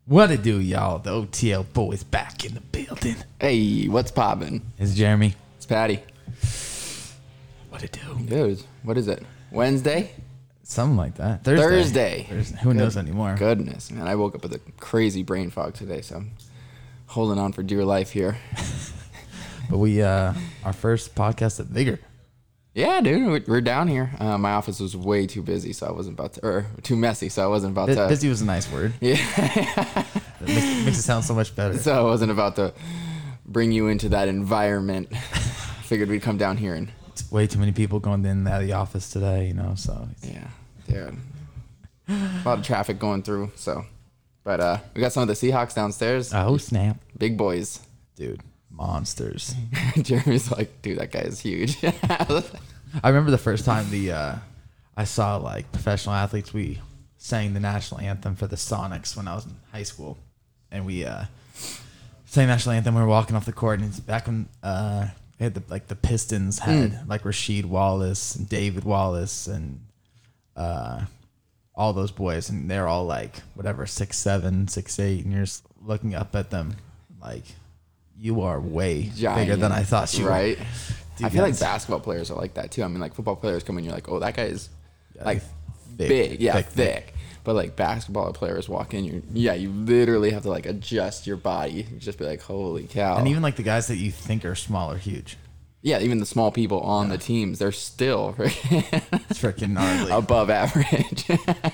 What it do, y'all? The OTL boys back in the building. Hey, what's poppin'? It's Jeremy. It's Patty. What it do? Dude, what is it? Wednesday? Something like that. Thursday. Who knows anymore? Goodness, man. I woke up with a crazy brain fog today, so I'm holding on for dear life here. But we, our first podcast at Vigor. Yeah, dude, we're down here. My office was way too busy, so I wasn't about to, or too messy, so I wasn't about to. Busy was a nice word. Yeah. It makes it sound so much better. So I wasn't about to bring you into that environment. Figured we'd come down here and. It's way too many people going in and out of the office today, you know, so. Yeah, dude. A lot of traffic going through, so. But we got some of the Seahawks downstairs. Oh, snap. Big boys. Dude, monsters. Jeremy's like, dude, that guy is huge. I remember the first time I saw like professional athletes. We sang the national anthem for the Sonics when I was in high school, and we sang national anthem. We were walking off the court, and it's back when we had the Pistons had like Rasheed Wallace and David Wallace and all those boys, and they're all like whatever 6'7", 6'8", and you're just looking up at them like you are way bigger than I thought you were. Right. Dude, I feel like basketball players are like that too. I mean, like football players come in, you're like, oh, that guy is like big, thick. But like basketball players walk in, you literally have to like adjust your body. You just be like, holy cow. And even like the guys that you think are small are huge. Yeah, even the small people on the teams, they're still It's freaking gnarly. above average.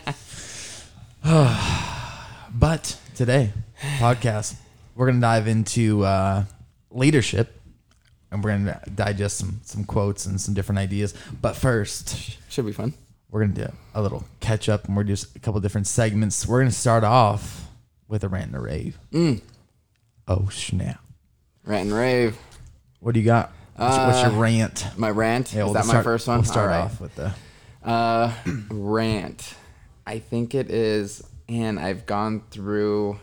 But today, podcast, we're gonna dive into leadership. And we're going to digest some quotes and some different ideas. But first, Should be fun. we're going to do a little catch up, and we're just a couple different segments. We're going to start off with a rant and a rave. Oh, snap. Rant and rave. What do you got? What's your rant? My rant? Yeah, is that my first one? We'll start All right. off with the... Rant. I think it is, and I've gone through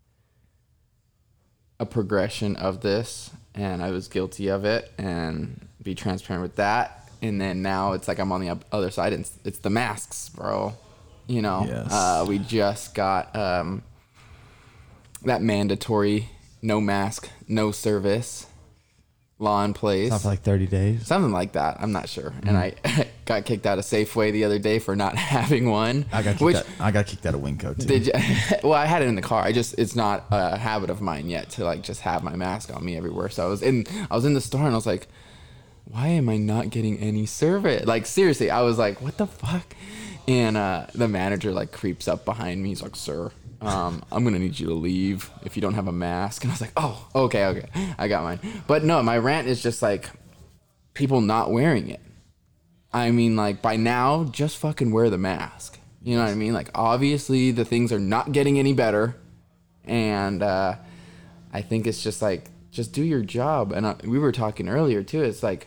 a progression of this, and I was guilty of it, and be transparent with that. And then now it's like I'm on the other side, and it's the masks, bro. You know, Yes. We just got that mandatory no mask, no service law in place. Not for like 30 days. Something like that. I'm not sure. And I got kicked out of Safeway the other day for not having one. I got kicked out of Winco too. Did you? Well, I had it in the car. It's not a habit of mine yet to like just have my mask on me everywhere. So I was in the store and I was like, why am I not getting any service? Like seriously, I was like, what the fuck? And the manager like creeps up behind me. He's like, sir, I'm gonna need you to leave if you don't have a mask. And I was like, oh, okay, I got mine. But no, my rant is just like people not wearing it. I mean, like by now, just fucking wear the mask. You know what I mean? Like obviously the things are not getting any better, and I think it's just like just do your job. And we were talking earlier too. It's like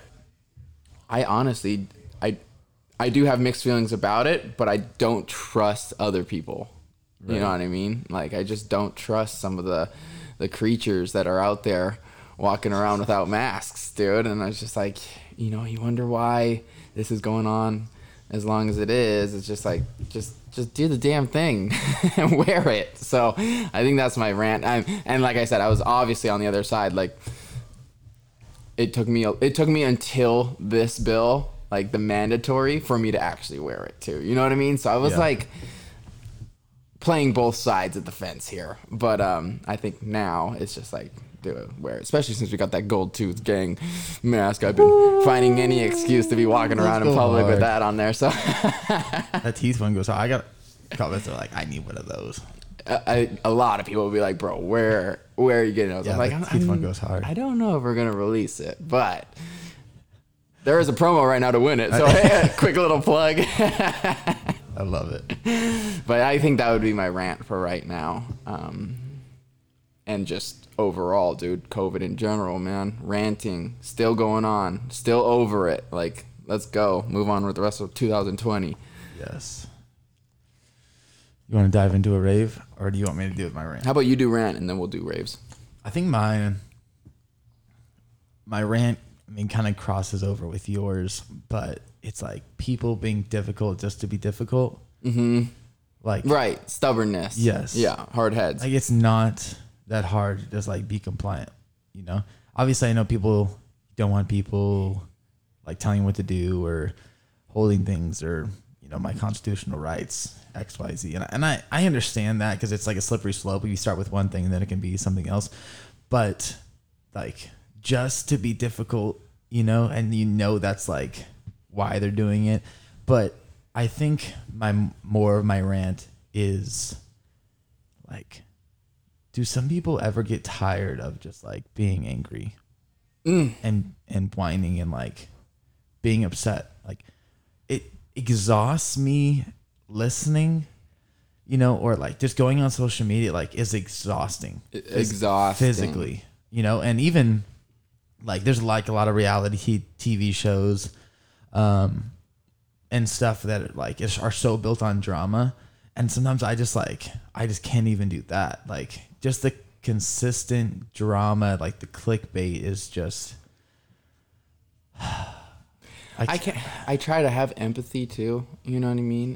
I honestly I do have mixed feelings about it, but I don't trust other people. Right. You know what I mean? Like I just don't trust some of the creatures that are out there walking around without masks, dude. And I was just like, you know, you wonder why this is going on as long as it is. It's just like, just do the damn thing and wear it. So I think that's my rant. And like I said, I was obviously on the other side. Like it took me until this bill, like the mandatory, for me to actually wear it too. You know what I mean? So I was like playing both sides of the fence here. But I think now it's just like, wear it, especially since we got that gold tooth gang mask. I've been finding any excuse to be walking around in public with that on there. So that teeth one goes hard. I got comments that are like, I need one of those. A lot of people will be like, bro, where are you getting those? Yeah, I'm like, the teeth one goes hard. I don't know if we're gonna release it, but there is a promo right now to win it. So hey, quick little plug. I love it. But I think that would be my rant for right now. And just overall, dude, COVID in general, man, ranting, still going on, still over it. Like, let's go, move on with the rest of 2020. Yes. You want to dive into a rave, or do you want me to do it with my rant? How about you do rant, and then we'll do raves? I think my rant, I mean, kind of crosses over with yours, but it's like people being difficult just to be difficult. Mm-hmm. Like, Right. Stubbornness. Yes. Yeah. Hard heads. like it's not that hard to just like be compliant, you know? Obviously I know people don't want people like telling you what to do or holding things or, you know, my constitutional rights, XYZ. And I understand that because it's like a slippery slope. If you start with one thing, then it can be something else. But like just to be difficult, you know, and you know that's like why they're doing it. But I think more of my rant is like, do some people ever get tired of just like being angry and whining and like being upset? Like it exhausts me listening, you know, or like just going on social media like is exhausting. Exhausting. Physically, you know, and even like there's like a lot of reality TV shows and stuff that like are so built on drama, and sometimes I just can't even do that. Like just the consistent drama, like the clickbait is just I try to have empathy too, you know what I mean?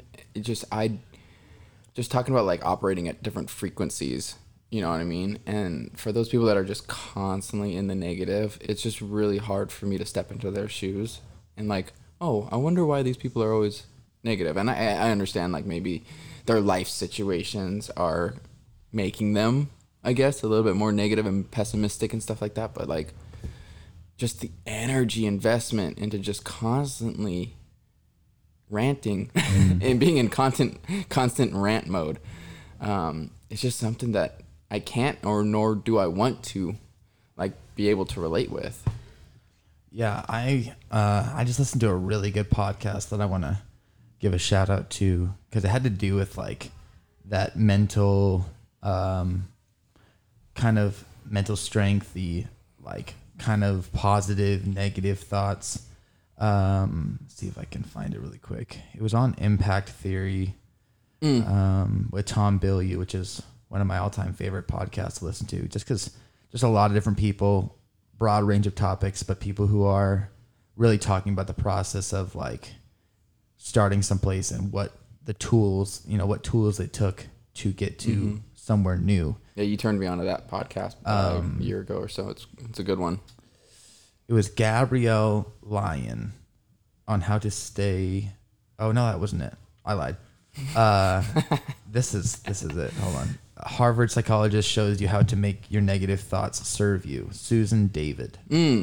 Just talking about like operating at different frequencies, you know what I mean? And for those people that are just constantly in the negative, it's just really hard for me to step into their shoes and like, oh, I wonder why these people are always negative. And I understand like maybe their life situations are making them, I guess, a little bit more negative and pessimistic and stuff like that. But like just the energy investment into just constantly ranting and being in constant rant mode. It's just something that I can't nor do I want to like be able to relate with. Yeah, I just listened to a really good podcast that I want to give a shout out to because it had to do with like that mental kind of mental strength, the like kind of positive, negative thoughts. See if I can find it really quick. It was on Impact Theory with Tom Bilyeu, which is one of my all-time favorite podcasts to listen to, just because just a lot of different people, broad range of topics, but people who are really talking about the process of like starting someplace and what the tools, you know, what tools it took to get to somewhere new. Yeah, you turned me on to that podcast a year ago or so. It's a good one. It was Gabrielle Lyon on how to stay. Oh no, that wasn't it. I lied. This is it. Hold on. A Harvard psychologist shows you how to make your negative thoughts serve you. Susan David.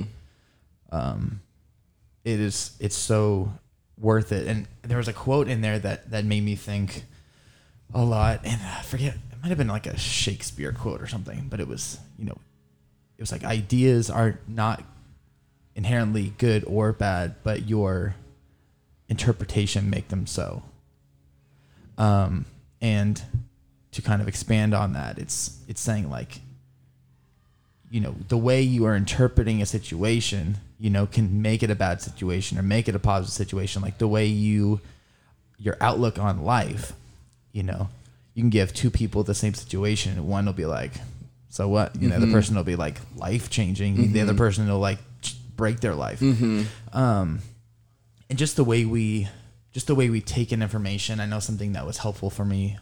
It's so worth it. And there was a quote in there that made me think a lot. And I forget, it might have been like a Shakespeare quote or something, but it was, you know, it was like ideas are not inherently good or bad, but your interpretation make them so. And to kind of expand on that, it's saying like, you know, the way you are interpreting a situation, you know, can make it a bad situation or make it a positive situation. Like the way your outlook on life, you know, you can give two people the same situation and one will be like, so what? You know, the person will be like life changing. The other person will like break their life. And just the way we take in information, I know something that was helpful for me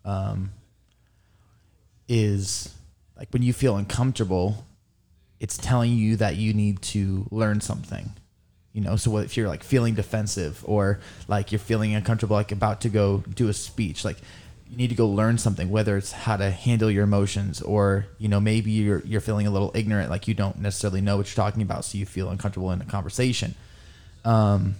is like when you feel uncomfortable, it's telling you that you need to learn something, you know? So if you're like feeling defensive or like you're feeling uncomfortable, like about to go do a speech, like you need to go learn something, whether it's how to handle your emotions or, you know, maybe you're feeling a little ignorant, like you don't necessarily know what you're talking about. So you feel uncomfortable in a conversation. And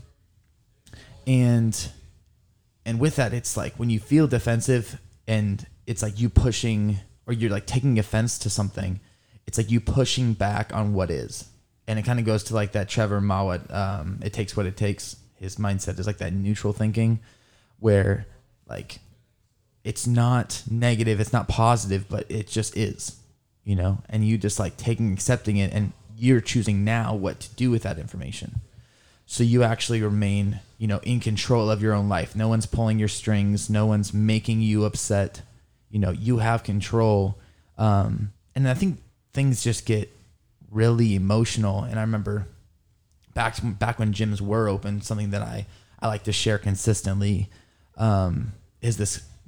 with that, it's like when you feel defensive and it's like you pushing or you're like taking offense to something, it's like you pushing back on what is. And it kind of goes to like that Trevor Mowat, it takes what it takes. His mindset is like that neutral thinking where like it's not negative, it's not positive, but it just is, you know, and you just like accepting it and you're choosing now what to do with that information. So you actually remain, you know, in control of your own life. No one's pulling your strings. No one's making you upset. You know, you have control. And I think things just get really emotional. And I remember back when gyms were open, something that I like to share consistently is this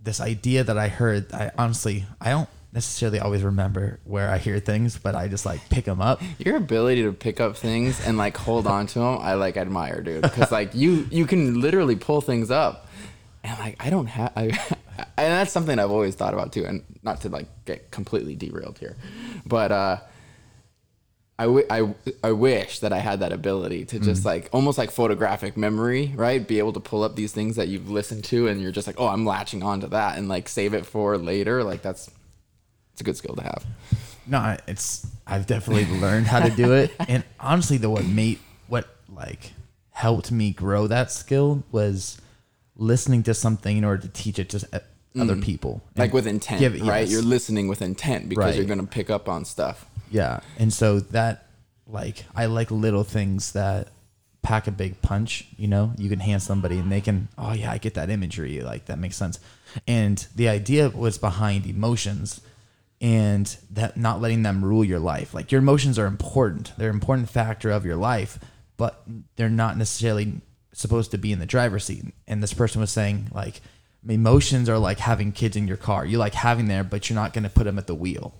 this idea that I heard. I honestly, I don't necessarily always remember where I hear things, but I just like pick them up. Your ability to pick up things and like hold on to them, I like admire, dude. Because like you can literally pull things up, and like I don't have, and that's something I've always thought about too. And not to like get completely derailed here, but I wish that I had that ability to just like almost like photographic memory, right? Be able to pull up these things that you've listened to, and you're just like, oh, I'm latching on to that, and like save it for later. Like it's a good skill to have. No, I've definitely learned how to do it. And honestly, though, what helped me grow that skill was listening to something in order to teach it to other people. Like with intent, right? Yes. You're listening with intent because you're going to pick up on stuff. Yeah. And so that, I like little things that pack a big punch, you can hand somebody and they can, oh yeah, I get that imagery. Like that makes sense. And the idea was behind emotions, and that not letting them rule your life. Like your emotions are important. They're an important factor of your life, but they're not necessarily supposed to be in the driver's seat. And this person was saying like, emotions are like having kids in your car. You like having there, but you're not going to put them at the wheel.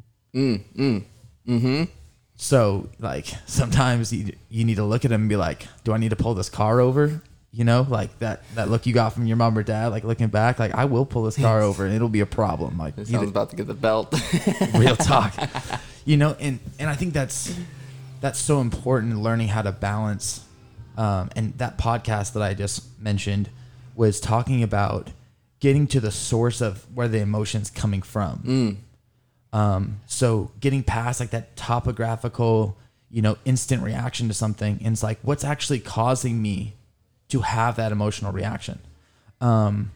So like sometimes you need to look at them and be like, do I need to pull this car over? Like that look you got from your mom or dad, like looking back, like I will pull this car over and it'll be a problem. Like someone's about to get the belt. Real talk. And I think that's so important, learning how to balance. And that podcast that I just mentioned was talking about getting to the source of where the emotion's coming from. So getting past like that topographical, instant reaction to something, and it's like, what's actually causing me to have that emotional reaction? And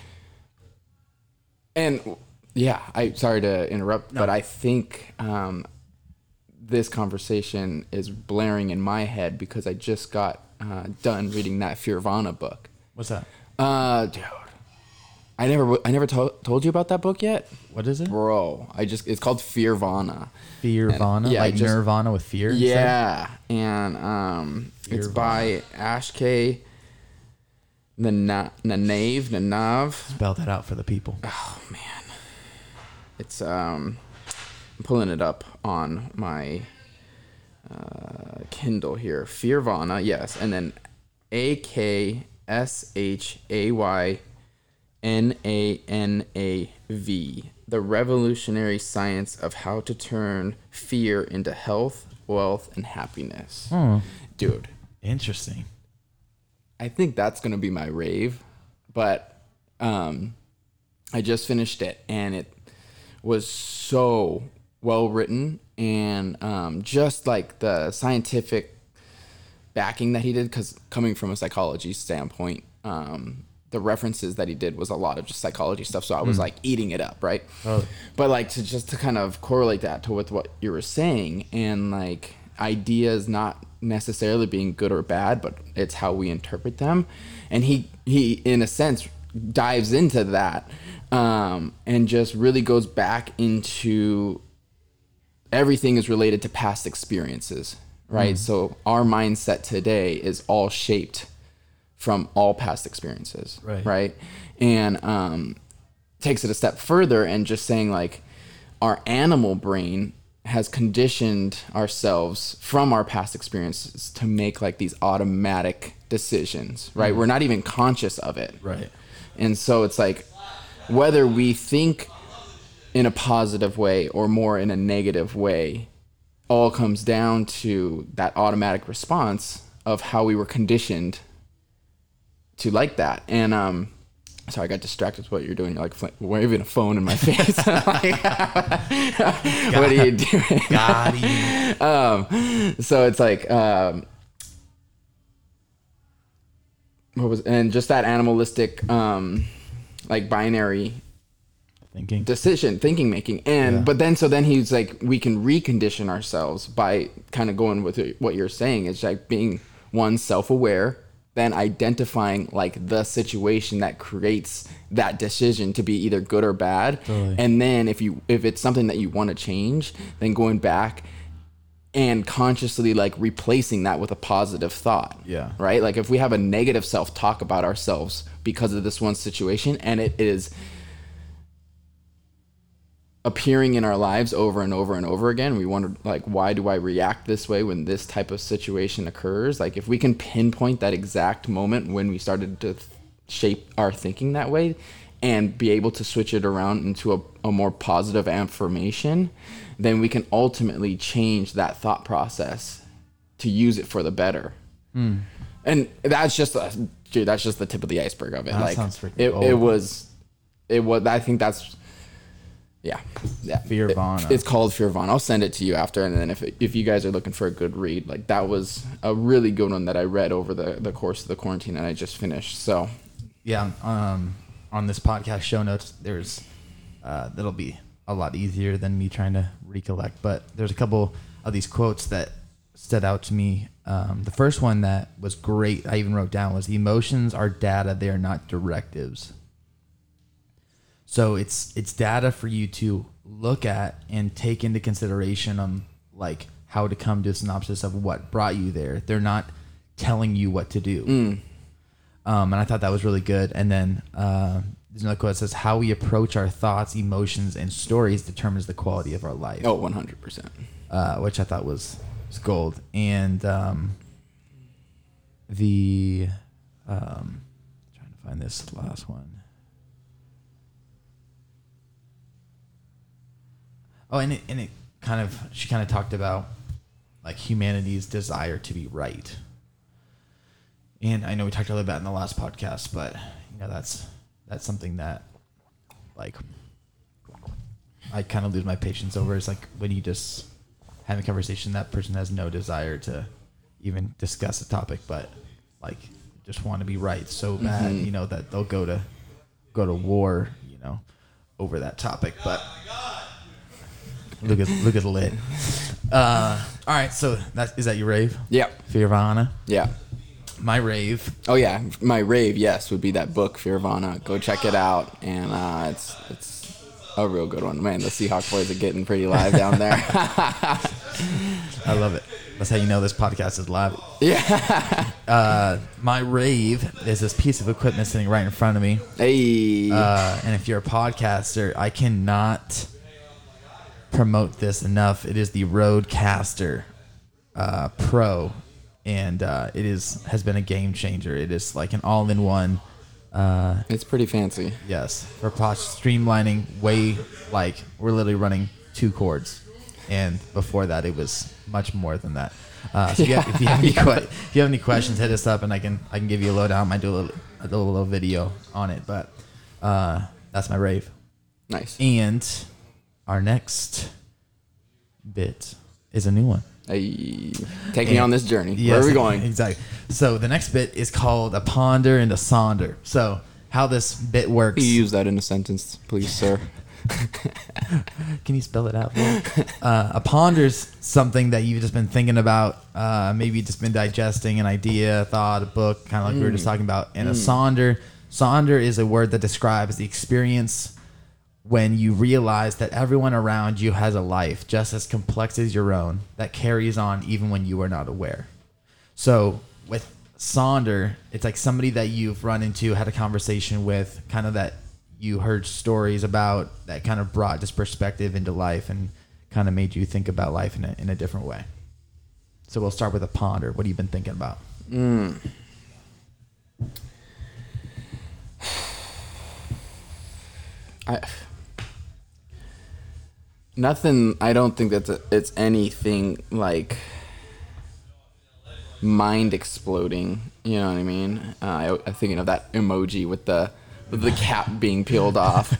yeah, sorry to interrupt, but I think this conversation is blaring in my head because I just got done reading that Fearvana book. What's that? Dude, I never told you about that book yet. What is it, bro? It's called Fearvana. Fearvana, like Nirvana with fear. Yeah, and it's by Ashke Nanav. Spell that out for the people. Oh man, it's I'm pulling it up on my Kindle here. Fearvana, yes, and then AKSHAYNANAV. The revolutionary science of how to turn fear into health, wealth, and happiness. Dude, interesting. I think that's gonna be my rave, but I just finished it and it was so well written, and just like the scientific backing that he did, because coming from a psychology standpoint, the references that he did was a lot of just psychology stuff, so I was like eating it up, right? But like to kind of correlate that with what you were saying, and like ideas not necessarily being good or bad, but it's how we interpret them, and he in a sense dives into that, and just really goes back into everything is related to past experiences, right? So our mindset today is all shaped from all past experiences, right? And takes it a step further and just saying like our animal brain has conditioned ourselves from our past experiences to make like these automatic decisions, right? We're not even conscious of it. Right. And so it's like whether we think in a positive way or more in a negative way, all comes down to that automatic response of how we were conditioned to like that. And sorry, I got distracted with what you're doing. You're like waving a phone in my face. Like, what are you doing? Got you. So it's like and just that animalistic like binary thinking making, and but then he's like, we can recondition ourselves by kind of going with what you're saying. It's like being self-aware, then identifying like the situation that creates that decision to be either good or bad. Totally. And then if it's something that you want to change, then going back and consciously like replacing that with a positive thought. Yeah. Right. Like if we have a negative self-talk about ourselves because of this one situation, and it is appearing in our lives over and over and over again. We wonder, like, why do I react this way when this type of situation occurs? Like, if we can pinpoint that exact moment when we started to shape our thinking that way and be able to switch it around into a more positive affirmation, then we can ultimately change that thought process to use it for the better. And that's just the tip of the iceberg of it. That like sounds freaking it cool. was, I think that's, yeah. Fearvana. It's called Fearvana. I'll send it to you after. And then if you guys are looking for a good read, like, that was a really good one that I read over the course of the quarantine and I just finished. So Yeah. On this podcast show notes, there's that'll be a lot easier than me trying to recollect, but there's a couple of these quotes that stood out to me. The first one that was great, I even wrote down, was emotions are data, they are not directives. So it's data for you to look at and take into consideration on, like, how to come to a synopsis of what brought you there. They're not telling you what to do. And I thought that was really good. And then there's another quote that says, how we approach our thoughts, emotions, and stories determines the quality of our life. Oh, 100%. Which I thought was gold. And trying to find this last one. Oh, and it kind of, she kind of talked about, like, humanity's desire to be right. And I know we talked a little bit in the last podcast, but, you know, that's something that, like, I kind of lose my patience over. It's like when you just have a conversation, that person has no desire to even discuss a topic, but, like, just want to be right so bad, you know, that they'll go to war, you know, over that topic. But look at the lid. All right, so is that your rave? Yeah. Fearvana. Yeah. My rave. Oh yeah, my rave, yes, would be that book Fearvana. Go check it out, and it's a real good one. Man, the Seahawk boys are getting pretty live down there. I love it. That's how you know this podcast is live. Yeah. My rave is this piece of equipment sitting right in front of me. Hey. And if you're a podcaster, I cannot promote this enough. It is the Rodecaster Pro. And it has been a game changer. It is like an all-in-one. It's pretty fancy. Yes, for streamlining. Like, we're literally running 2 chords, and before that it was much more than that. So if you have any questions, hit us up, and I can give you a lowdown. I might do a little video on it, but that's my rave. Nice. And our next bit is a new one. Hey, take me on this journey. Yes, Where are we going? Exactly. So the next bit is called a ponder and a sonder. So how this bit works. Can you use that in a sentence, please, sir? Can you spell it out? A ponder's something that you've just been thinking about. Maybe you've just been digesting an idea, a thought, a book, kind of like we were just talking about. And a sonder is a word that describes the experience when you realize that everyone around you has a life just as complex as your own that carries on even when you are not aware. So with sonder, it's like somebody that you've run into, had a conversation with, kind of that you heard stories about, that kind of brought this perspective into life and kind of made you think about life in a different way. So we'll start with a ponder. What have you been thinking about? Nothing. I don't think it's anything like mind exploding. You know what I mean? I'm thinking of that emoji with the cap being peeled off.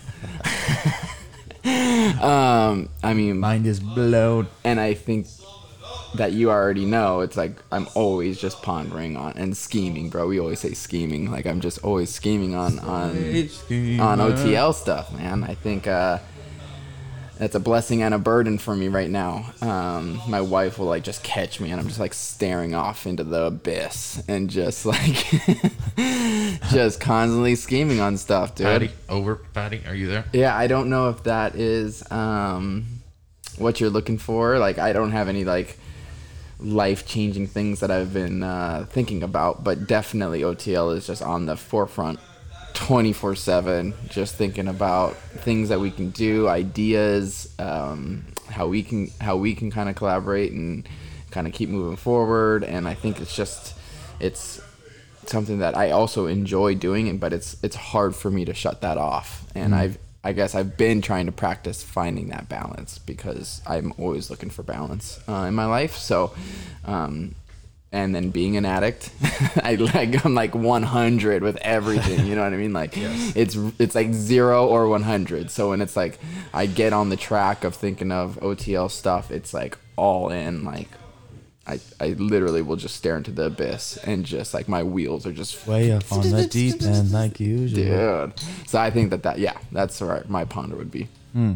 I mean, Mind is blown. and I think that you already know. It's like I'm always just pondering on and scheming, bro. We always say scheming. Like I'm just always scheming on OTL stuff, man. I think that's a blessing and a burden for me right now. My wife will like just catch me, and I'm just like staring off into the abyss and just like just constantly scheming on stuff, dude. Patty, are you there? Yeah, I don't know if that is what you're looking for. Like, I don't have any like life-changing things that I've been thinking about, but definitely OTL is just on the forefront 24/7, just thinking about things that we can do, ideas, how we can kind of collaborate and kind of keep moving forward. And I think it's something that I also enjoy doing, but it's hard for me to shut that off. And I guess I've been trying to practice finding that balance, because I'm always looking for balance in my life. So, and then being an addict, I'm like 100 with everything. You know what I mean? Like, yes. It's like 0 or 100. So when it's like I get on the track of thinking of OTL stuff, it's like all in. Like I literally will just stare into the abyss, and just like my wheels are just way up on the deep end like usual. Dude. So I think that's where my ponder would be.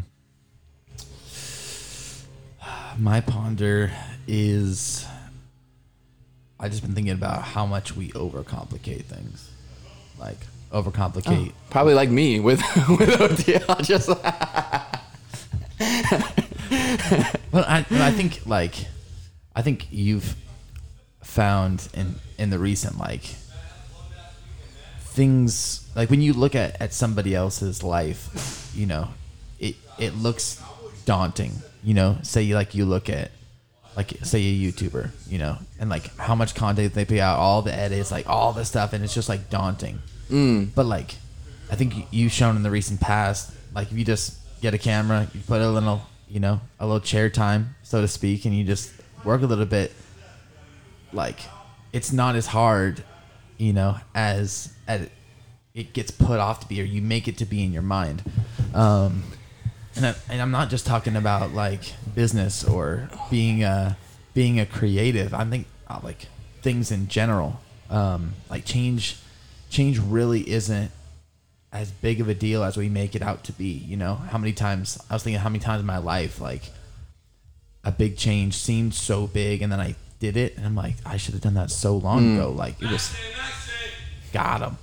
My ponder is, I just been thinking about how much we overcomplicate things. Like overcomplicate. Probably like me with OTL. Just Well, I think you've found in the recent, like, things, like when you look at somebody else's life, you know, it looks daunting, you know. Say you look at, like, say a YouTuber, you know, and like how much content they put out, all the edits, like all the stuff, and it's just like daunting. But like, I think you've shown in the recent past, like, if you just get a camera, you put a little chair time, so to speak, and you just work a little bit, like, it's not as hard, you know, as it gets put off to be, or you make it to be in your mind. And I'm not just talking about like business or being a creative. I think like things in general. Like change really isn't as big of a deal as we make it out to be. You know, how many times in my life, like, a big change seemed so big, and then I did it, and I'm like, I should have done that so long ago. Like, it was, got him.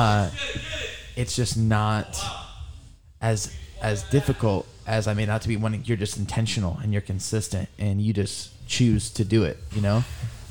It's just not as difficult as I made out to be when you're just intentional and you're consistent and you just choose to do it, you know?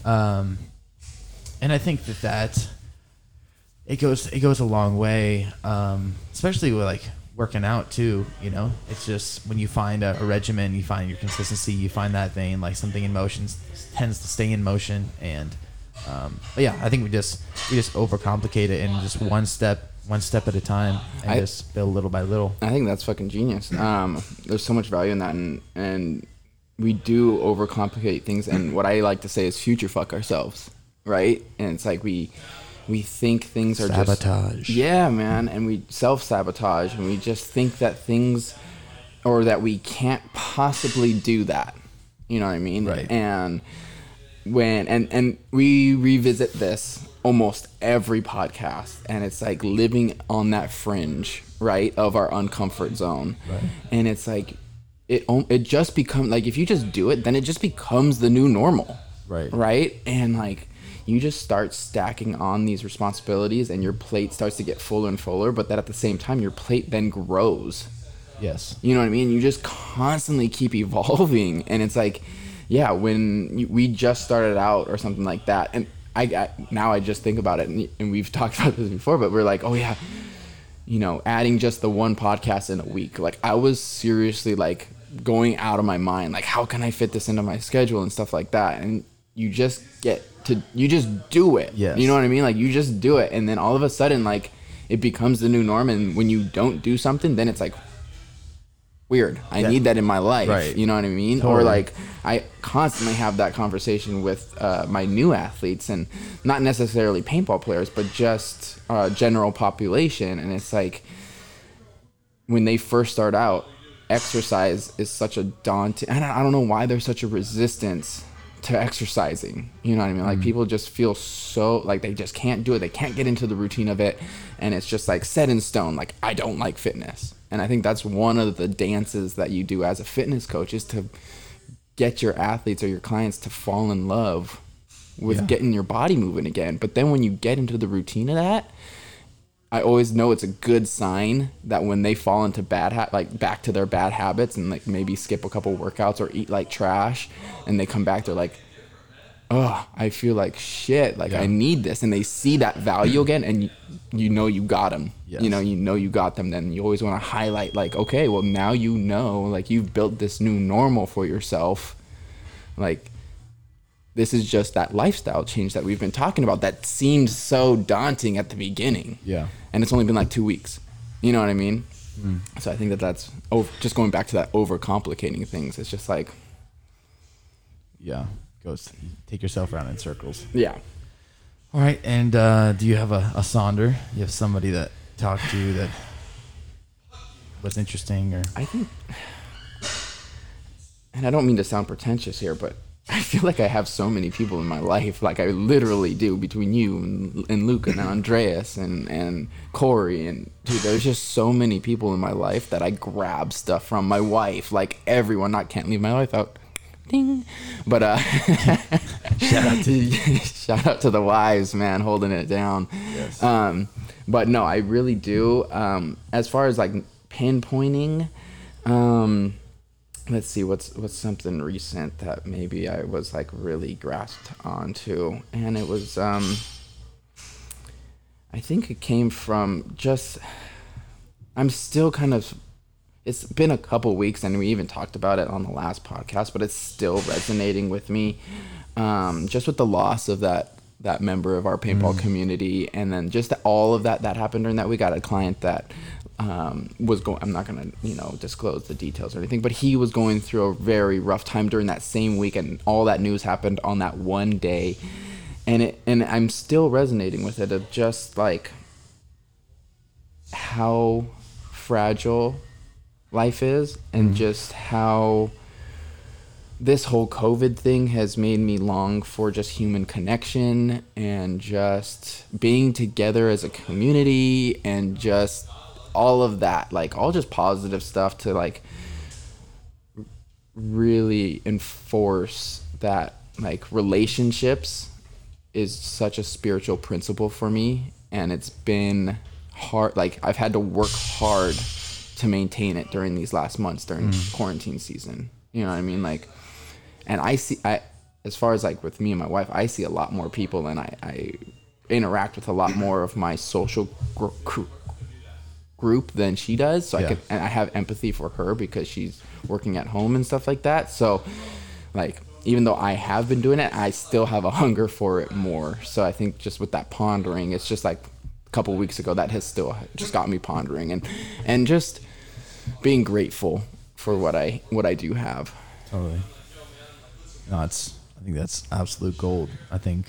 And I think that it goes a long way, especially with like working out too, you know. It's just when you find a regimen, you find your consistency, you find that vein, like something in motion tends to stay in motion. And but yeah, I think we just overcomplicate it, and just one step at a time, and just build little by little. I think that's fucking genius. There's so much value in that, and we do overcomplicate things, and what I like to say is future fuck ourselves, right? And it's like we think things are sabotage. Yeah, man, and we self-sabotage, and we just think that things, or that we can't possibly do that. You know what I mean? Right. And and we revisit this almost every podcast, and it's like living on that fringe, right, of our uncomfort zone. Right. And it's like it just becomes like, if you just do it, then it just becomes the new normal. Right. And like, you just start stacking on these responsibilities, and your plate starts to get fuller and fuller, but that at the same time your plate then grows. Yes. You know what I mean? You just constantly keep evolving, and it's like, yeah, when we just started out or something like that, and now I just think about it, and we've talked about this before, but we're like, oh yeah, you know, adding just the one podcast in a week. Like, I was seriously like going out of my mind, like, how can I fit this into my schedule and stuff like that? And you just do it. Yes. You know what I mean? Like, you just do it, and then all of a sudden, like, it becomes the new norm. And when you don't do something, then it's like, weird. I need that in my life. Right. You know what I mean? Totally. Or like, I constantly have that conversation with my new athletes, and not necessarily paintball players, but just general population. And it's like, when they first start out, exercise is such a daunting, I don't know why there's such a resistance to exercising. You know what I mean? Like, people just feel so like they just can't do it. They can't get into the routine of it. And it's just like set in stone. Like, I don't like fitness. And I think that's one of the dances that you do as a fitness coach, is to get your athletes or your clients to fall in love with getting your body moving again. But then when you get into the routine of that, I always know it's a good sign that when they fall into back to their bad habits, and like maybe skip a couple workouts or eat like trash, and they come back, they're like, oh, I feel like shit. Like, Yeah. I need this. And they see that value again, and you know you got them. Yes. You know you got them. Then you always want to highlight, like, okay, well, now you know, like, you've built this new normal for yourself. Like, this is just that lifestyle change that we've been talking about that seemed so daunting at the beginning. Yeah. And it's only been like 2 weeks. You know what I mean? So I think that's just going back to that overcomplicating things. It's just like, Yeah. Goes take yourself around in circles. yeah. All right. And do you have a Sonder? You have somebody that talked to you that was interesting, or I think, and I don't mean to sound pretentious here, but I feel like I have so many people in my life. Like, I literally do, between you and Luca and Andreas and Corey. And dude, there's just so many people in my life that I grab stuff from. My wife, like, everyone. Not can't leave my wife out. Ding. But shout out to the wives, man, holding it down. Yes. But no, I really do. As far as like pinpointing, let's see, what's something recent that maybe I was like really grasped onto, and it was I think it came from just, I'm still kind of, it's been a couple weeks and we even talked about it on the last podcast, but it's still resonating with me, just with the loss of that member of our paintball community, and then just all of that happened during that. We got a client that was going, I'm not going to disclose the details or anything, but he was going through a very rough time during that same week, and all that news happened on that one day, and I'm still resonating with it, of just like how fragile life is, and just how this whole COVID thing has made me long for just human connection and just being together as a community, and just all of that, like all just positive stuff to like really enforce that like relationships is such a spiritual principle for me. And it's been hard. Like, I've had to work hard to maintain it during these last months during quarantine season. You know what I mean? Like, and as far as like with me and my wife, I see a lot more people, and I interact with a lot more of my social group than she does. So Yeah. I have empathy for her because she's working at home and stuff like that. So like, even though I have been doing it, I still have a hunger for it more. So I think just with that pondering, it's just like a couple weeks ago, that has still just got me pondering and just being grateful for what I do have. Totally. No, I think that's absolute gold. I think,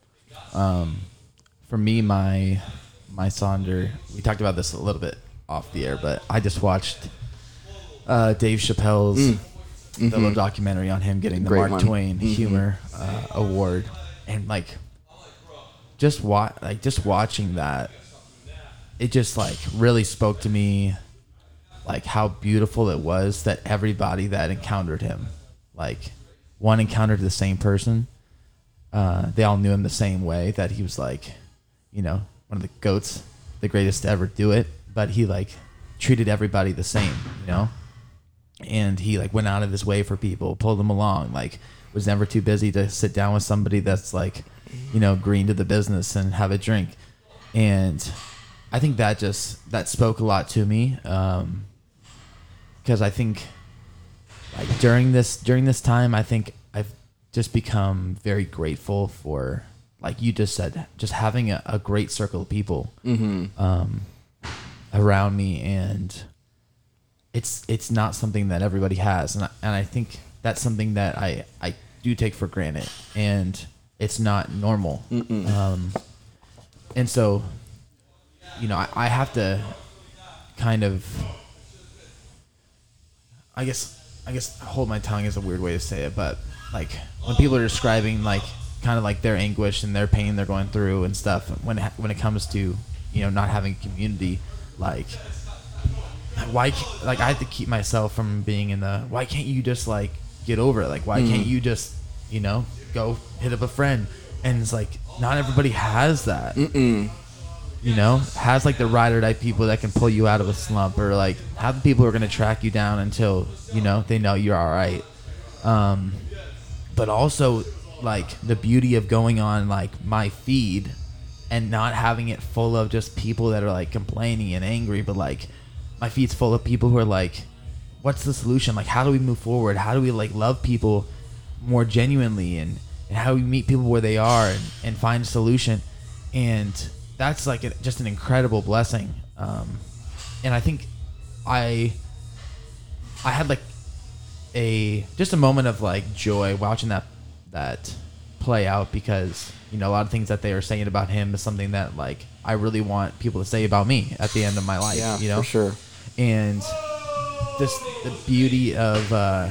for me, my Sonder, we talked about this a little bit off the air, but I just watched Dave Chappelle's the little documentary on him getting the Great Mark one. Twain Humor Award, and like just watching that, it just like really spoke to me, like how beautiful it was that everybody that encountered him, like one encountered the same person. They all knew him the same way, that he was like, one of the GOATs, the greatest to ever do it, but he like treated everybody the same, and he like went out of his way for people, pulled them along, like was never too busy to sit down with somebody that's like, green to the business and have a drink. And I think that spoke a lot to me, because I think like during this time, I think I've just become very grateful for, like you just said, just having a great circle of people around me, and it's not something that everybody has, and I think that's something that I do take for granted, and it's not normal. And so, I have to kind of, I guess hold my tongue is a weird way to say it, but like when people are describing like kind of like their anguish and their pain they're going through and stuff, when it comes to not having a community, like why, like I have to keep myself from being in the, why can't you just like get over it, like why can't you just go hit up a friend? And it's like not everybody has that. Has like the ride or die people that can pull you out of a slump, or like have the people who are going to track you down until they know you're all right. But also like the beauty of going on like my feed and not having it full of just people that are like complaining and angry, but like my feed's full of people who are like, what's the solution? Like, how do we move forward? How do we like love people more genuinely, and how do we meet people where they are and find a solution? And that's like just an incredible blessing. And I think I had like just a moment of like joy watching that play out, because you know a lot of things that they are saying about him is something that like I really want people to say about me at the end of my life. Yeah, you know, for sure. And just the beauty of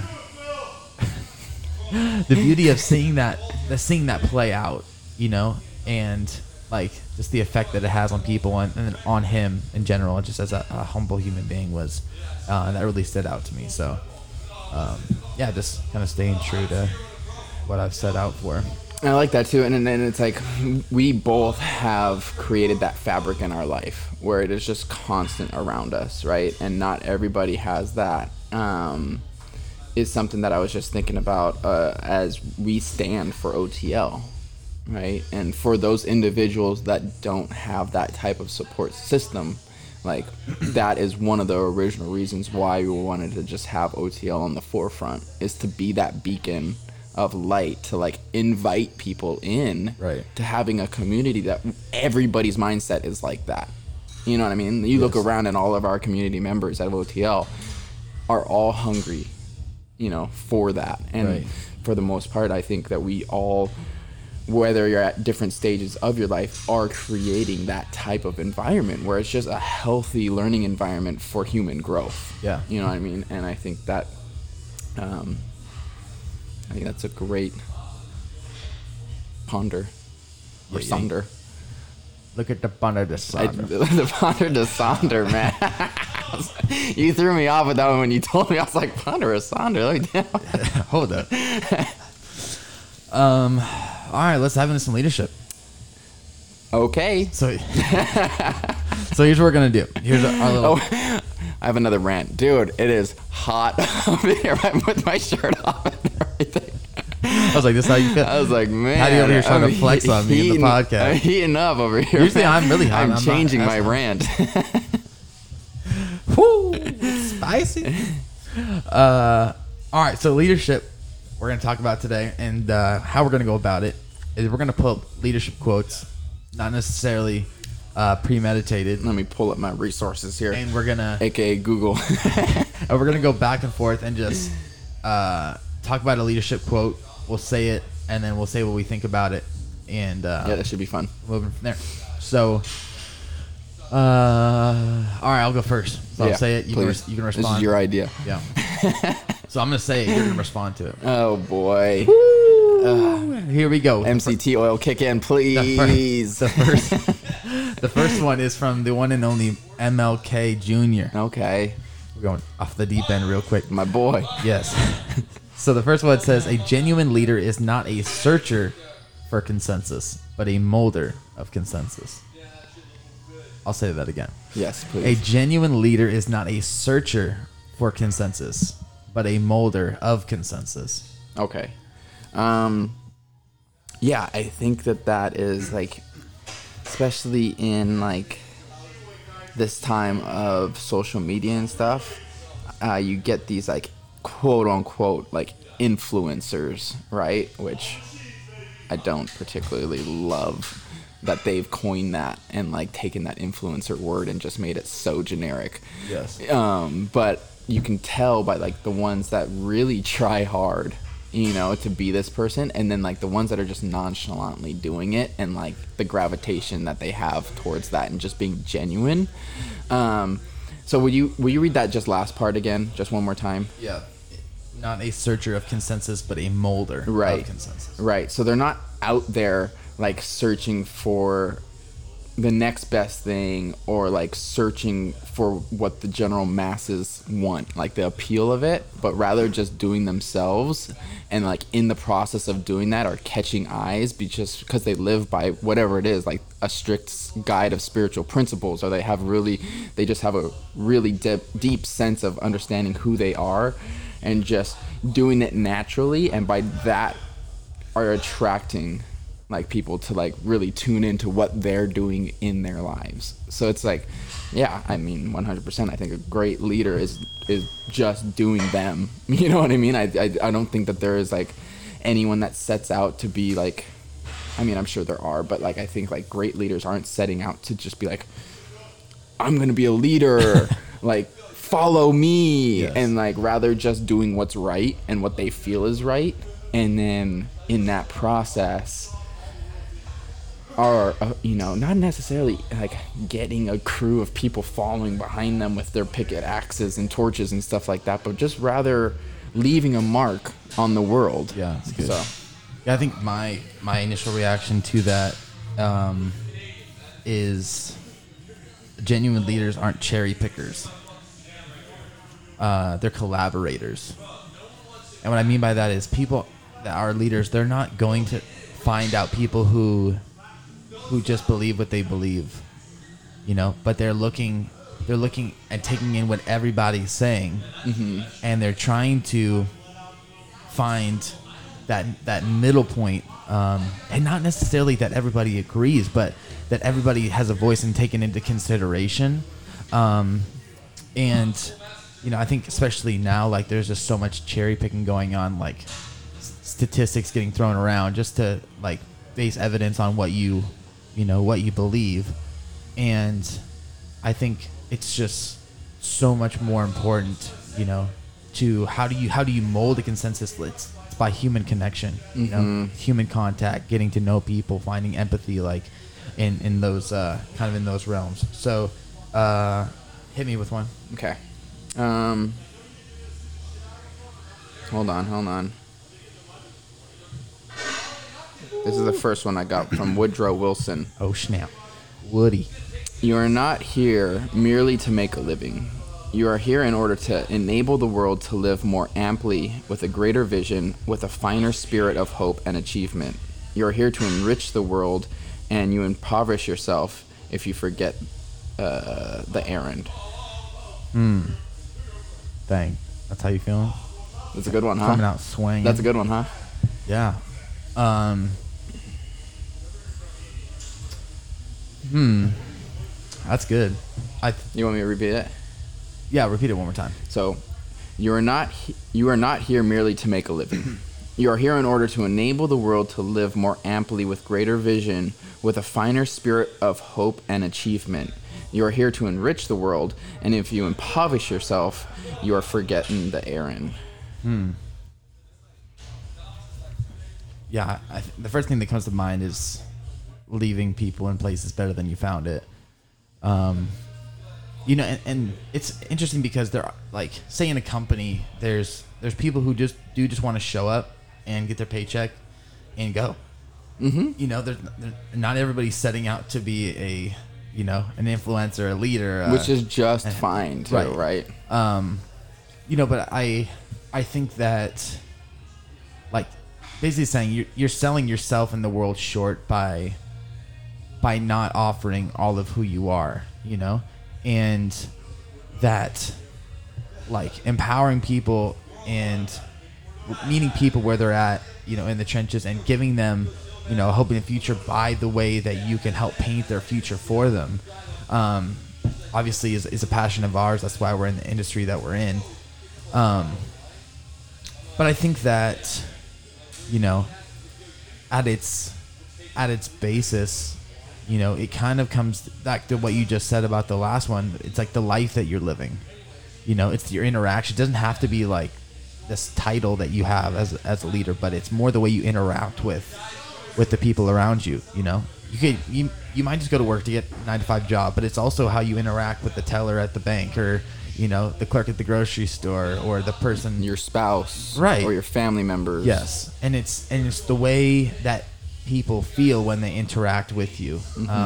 seeing that play out, you know, and like just the effect that it has on people and on him in general, just as a humble human being, was that really stood out to me. So yeah, just kind of staying true to what I've set out for. I like that too, and then it's like we both have created that fabric in our life where it is just constant around us, right? And not everybody has that. Is something that I was just thinking about as we stand for OTL, right? And for those individuals that don't have that type of support system, like that is one of the original reasons why we wanted to just have OTL on the forefront, is to be that beacon of light, to like invite people in, right, to having a community that everybody's mindset is like that. You know what I mean? You look around and all of our community members at OTL are all hungry, you know, for that. And for the most part, I think that we all, whether you're at different stages of your life, are creating that type of environment where it's just a healthy learning environment for human growth. Yeah. You know what I mean? And I think that that's a great ponder or sonder. Look at the ponder de sonder. The ponder de sonder, man. You threw me off with that one when you told me. I was like, ponder or sonder? Like, damn. Hold up. All right, let's dive into some leadership. Okay. So here's what we're gonna do. Here's our little. I have another rant, dude. It is hot over here. I'm with my shirt off and everything. I was like, "This is how you feel?" I was like, "Man, how do you over here trying to flex on me in the podcast?" I'm heating up over here. Usually, I'm really hot. I'm changing my rant. Woo, spicy. All right, so leadership. We're gonna talk about today, and how we're gonna go about it is we're gonna pull up leadership quotes, not necessarily premeditated. Let me pull up my resources here. And we're gonna, aka Google, and we're gonna go back and forth and just talk about a leadership quote. We'll say it, and then we'll say what we think about it, and yeah, that should be fun. Moving from there. So, all right, I'll go first. So I'll say it. You can respond. This is your idea. Yeah. So I'm gonna say it. You're gonna respond to it. Oh boy. Here we go. MCT oil kick in, please. The first one is from the one and only MLK Jr. Okay. We're going off the deep end real quick. My boy. Yes. So the first one says, a genuine leader is not a searcher for consensus, but a molder of consensus. I'll say that again. Yes, please. A genuine leader is not a searcher for consensus, but a molder of consensus. Okay. Yeah, I think that is like, especially in like this time of social media and stuff, you get these like quote unquote like influencers, right? Which I don't particularly love that they've coined that and like taken that influencer word and just made it so generic. Yes. But you can tell by like the ones that really try hard, you know, to be this person, and then like the ones that are just nonchalantly doing it, and like the gravitation that they have towards that and just being genuine. So will you read that just last part again, just one more time? Yeah. Not a searcher of consensus, but a molder of consensus. Right. So they're not out there like searching for the next best thing, or like searching for what the general masses want, like the appeal of it, but rather just doing themselves, and like in the process of doing that are catching eyes because they live by whatever it is, like a strict guide of spiritual principles, or they just have a really deep sense of understanding who they are and just doing it naturally, and by that are attracting like people to like really tune into what they're doing in their lives. So it's like, yeah, I mean, 100%. I think a great leader is just doing them. You know what I mean? I don't think that there is like anyone that sets out to be like, I mean, I'm sure there are, but like I think like great leaders aren't setting out to just be like, I'm gonna be a leader, like follow me, yes. and like rather just doing what's right and what they feel is right, and then in that process are you know, not necessarily like getting a crew of people following behind them with their picket axes and torches and stuff like that, but just rather leaving a mark on the world. Yeah, that's good. So yeah, I think my initial reaction to that is genuine leaders aren't cherry pickers. They're collaborators. And what I mean by that is people that are leaders, they're not going to find out people who just believe what they believe, you know, but they're looking and taking in what everybody's saying, and they're trying to find that middle point, and not necessarily that everybody agrees, but that everybody has a voice and taken into consideration. And you know, I think especially now, like there's just so much cherry picking going on, like statistics getting thrown around just to like base evidence on what you believe. And I think it's just so much more important, you know, to how do you mold a consensus? It's by human connection, you know, human contact, getting to know people, finding empathy, like in those kind of in those realms. So hit me with one. okay. Hold on. This is the first one I got from Woodrow Wilson. Oh snap, Woody. You are not here merely to make a living. You are here in order to enable the world to live more amply, with a greater vision, with a finer spirit of hope and achievement. You are here to enrich the world, and you impoverish yourself if you forget the errand. Dang, that's how you feeling? That's a good one, huh? Coming out swinging. That's a good one, huh? Yeah. That's good. You want me to repeat it? Yeah, repeat it one more time. So, you are not here merely to make a living. You are here in order to enable the world to live more amply, with greater vision, with a finer spirit of hope and achievement. You are here to enrich the world, and if you impoverish yourself, you are forgetting the errand. Yeah, the first thing that comes to mind is leaving people in places better than you found it. You know, and it's interesting because there are, like, say in a company, there's people who just want to show up and get their paycheck and go. You know, they're not everybody's setting out to be an influencer, a leader, Which is just fine too, right? You know, but I think that, like, basically saying you're selling yourself in the world short by not offering all of who you are, you know, and that, like, empowering people and meeting people where they're at, you know, in the trenches, and giving them, you know, hope in the future by the way that you can help paint their future for them. Obviously is a passion of ours. That's why we're in the industry that we're in. But I think that, you know, at its basis, you know, it kind of comes back to what you just said about the last one. It's like the life that you're living. You know, it's your interaction. It doesn't have to be like this title that you have as a leader, but it's more the way you interact with the people around you. You know, you might just go to work to get a 9-to-5 job, but it's also how you interact with the teller at the bank, or, you know, the clerk at the grocery store, or the person, Your spouse, right, or your family members. Yes, and it's the way that people feel when they interact with you.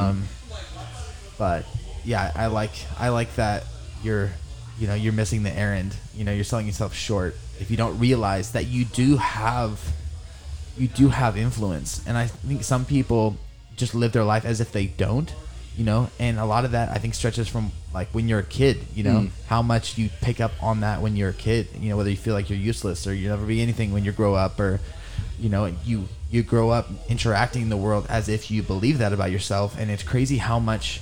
But yeah, I like that you're missing the errand. You know, you're selling yourself short if you don't realize that you do have influence. And I think some people just live their life as if they don't, you know, and a lot of that I think stretches from, like, when you're a kid, you know, how much you pick up on that when you're a kid, you know, whether you feel like you're useless or you'll never be anything when you grow up, or you know, and you grow up interacting in the world as if you believe that about yourself. And it's crazy how much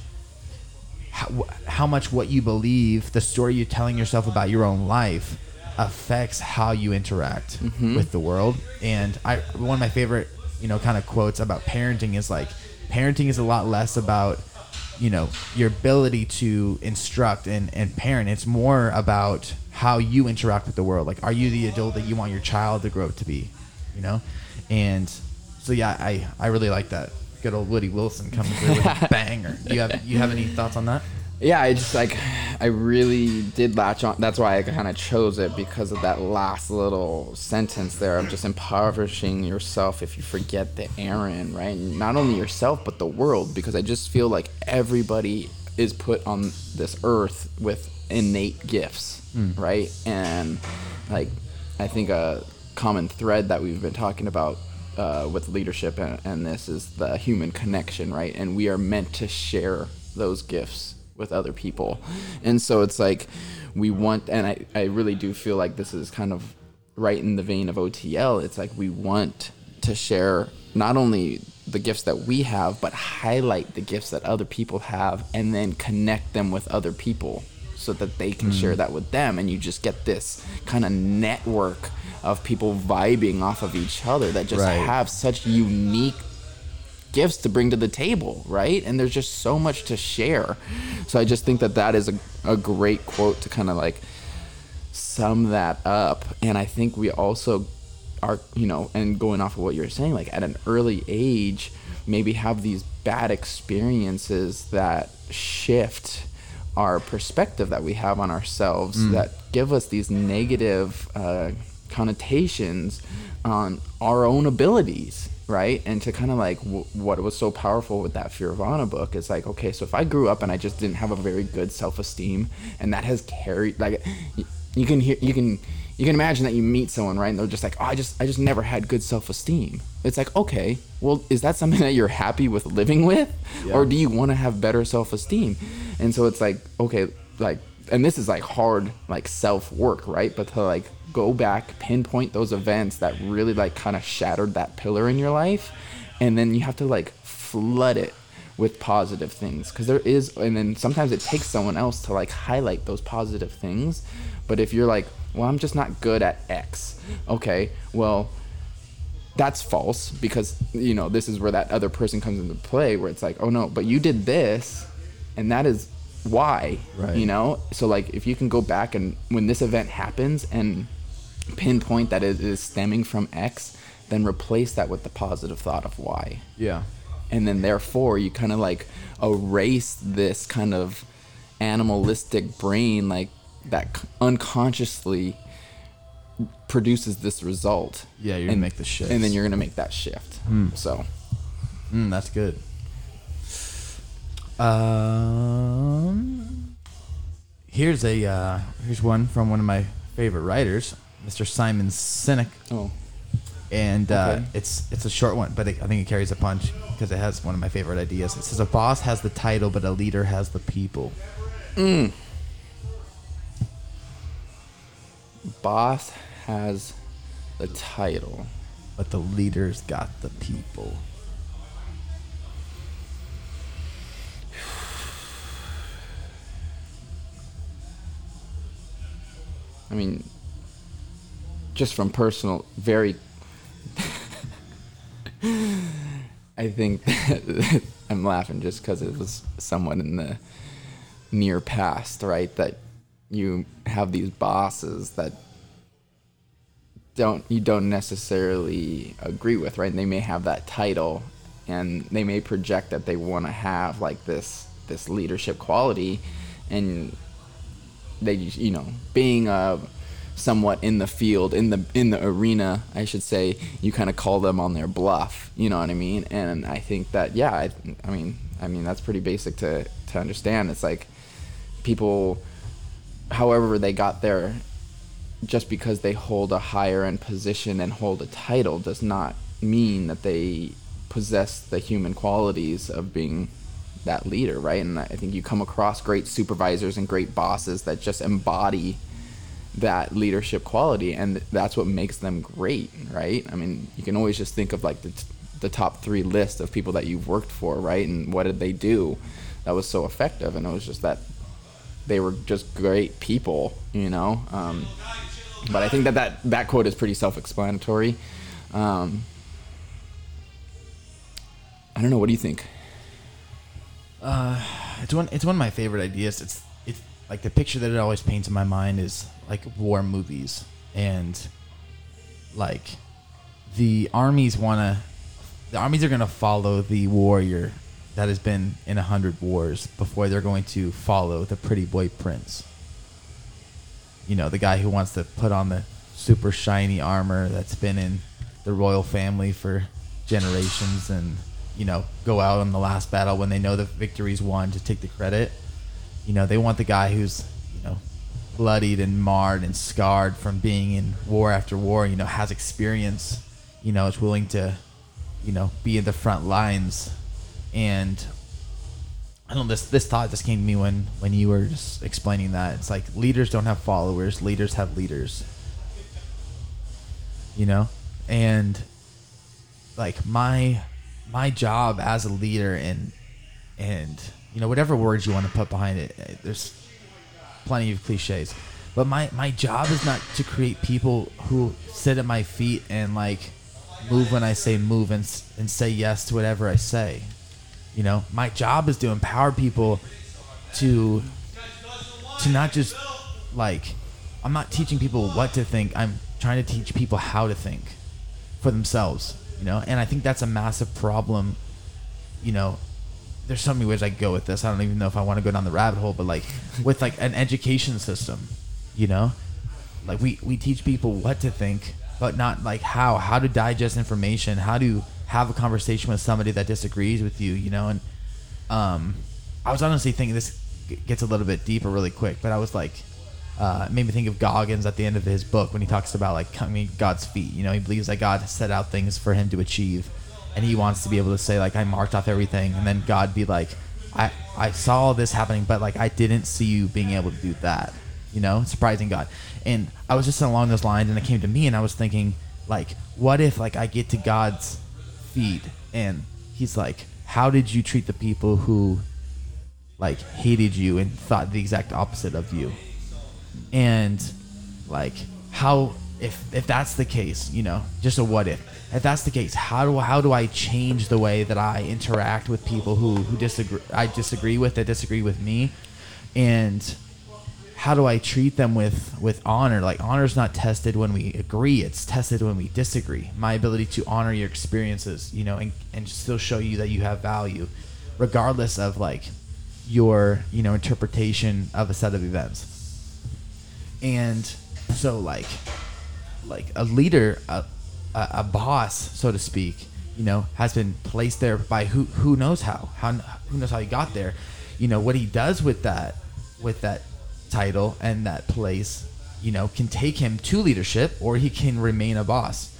what you believe, the story you're telling yourself about your own life, affects how you interact with the world. And one of my favorite, you know, kind of quotes about parenting is like, parenting is a lot less about, you know, your ability to instruct and parent. It's more about how you interact with the world. Like, are you the adult that you want your child to grow up to be, you know? And so, yeah, I really like that. Good old Woody Wilson coming through with a banger. You have any thoughts on that? Yeah, I really did latch on. That's why I kind of chose it, because of that last little sentence there of just impoverishing yourself if you forget the errand, right? And not only yourself, but the world, because I just feel like everybody is put on this earth with innate gifts, right? And like, I think a common thread that we've been talking about with leadership and this is the human connection, right? And we are meant to share those gifts with other people. And so it's like we want, and I really do feel like this is kind of right in the vein of OTL. It's like we want to share not only the gifts that we have, but highlight the gifts that other people have, and then connect them with other people so that they can share that with them. And you just get this kind of network of people vibing off of each other that just have such unique gifts to bring to the table, right? And there's just so much to share. So I just think that is a great quote to kind of like sum that up. And I think we also are, you know, and going off of what you're saying, like at an early age, maybe have these bad experiences that shift our perspective that we have on ourselves, that give us these negative connotations on our own abilities, right? And to kind of like what was so powerful with that Fear of Anna book is like, okay, so if I grew up and I just didn't have a very good self-esteem, and that has carried, like, you can imagine that you meet someone, right, and they're just like, oh, I just never had good self-esteem. It's like, okay, well, is that something that you're happy with living with? Yeah. Or do you want to have better self-esteem? And so it's like, okay, like, and this is like hard, like self-work, right? But to like go back, pinpoint those events that really like kind of shattered that pillar in your life, and then you have to like flood it with positive things, because there is, and then sometimes it takes someone else to like highlight those positive things. But if you're like, well, I'm just not good at X, okay, well, that's false, because, you know, this is where that other person comes into play, where it's like, oh no, but you did this, and that is why, right? You know, so like if you can go back and when this event happens and pinpoint that it is stemming from X, then replace that with the positive thought of Y. Yeah. And then therefore you kind of like erase this kind of animalistic brain, like that unconsciously produces this result. Yeah, you're gonna make the shift. And then you're gonna make that shift. So that's good. Here's one from one of my favorite writers, Mr. Simon Sinek. Oh. And it's a short one, but I think it carries a punch because it has one of my favorite ideas. It says, a boss has the title, but a leader has the people. Boss has the title, but the leader's got the people. I mean, just from personal, very... I think I'm laughing just because it was someone in the near past, right? That you have these bosses that you don't necessarily agree with, right? And they may have that title, and they may project that they want to have like this leadership quality, and they, you know, being somewhat in the field, in the arena, I should say, you kind of call them on their bluff, you know what I mean? And I think that, yeah, I mean that's pretty basic to understand. It's like people, however they got there, just because they hold a higher end position and hold a title does not mean that they possess the human qualities of being that leader, right? And I think you come across great supervisors and great bosses that just embody that leadership quality, and that's what makes them great, right? I mean, you can always just think of like the top 3 list of people that you've worked for, right? And what did they do that was so effective? And it was just that they were just great people, you know. But I think that quote is pretty self-explanatory. I don't know. What do you think? It's one of my favorite ideas. It's like the picture that it always paints in my mind is like war movies, and like the armies are gonna follow the warrior that has been in 100 wars before they're going to follow the pretty boy prince. You know, the guy who wants to put on the super shiny armor that's been in the royal family for generations, and, you know, go out on the last battle when they know the victory's won to take the credit. You know, they want the guy who's, you know, bloodied and marred and scarred from being in war after war, you know, has experience, you know, is willing to, you know, be in the front lines. And I don't know, this thought just came to me when you were just explaining that. It's like leaders don't have followers, leaders have leaders. You know? And like my job as a leader, and you know, whatever words you want to put behind it, there's plenty of cliches, but my job is not to create people who sit at my feet and like move when I say move and say yes to whatever I say. You know, my job is to empower people to not just like, I'm not teaching people what to think, I'm trying to teach people how to think for themselves, you know. And I think that's a massive problem. You know, there's so many ways I go with this. I don't even know if I want to go down the rabbit hole, but like with like an education system, you know, like we teach people what to think, but not like how to digest information, how to have a conversation with somebody that disagrees with you, you know. And I was honestly thinking, this gets a little bit deeper really quick, but I was like, it made me think of Goggins at the end of his book when he talks about like coming to God's feet. You know, he believes that God set out things for him to achieve, and he wants to be able to say like, I marked off everything, and then God be like, I saw all this happening, but like I didn't see you being able to do that, you know, surprising God. And I was just along those lines, and it came to me, and I was thinking like, what if like I get to God's feet and he's like, how did you treat the people who like hated you and thought the exact opposite of you? And like, how, if that's the case, you know, just a what if that's the case, how do I change the way that I interact with people who disagree with me, and how do I treat them with honor? Like, honor is not tested when we agree, it's tested when we disagree. My ability to honor your experiences, you know, and still show you that you have value, regardless of like your, you know, interpretation of a set of events. And so like a leader, a boss, so to speak, you know, has been placed there by who knows how who knows how he got there. You know, what he does with that title and that place, you know, can take him to leadership, or he can remain a boss.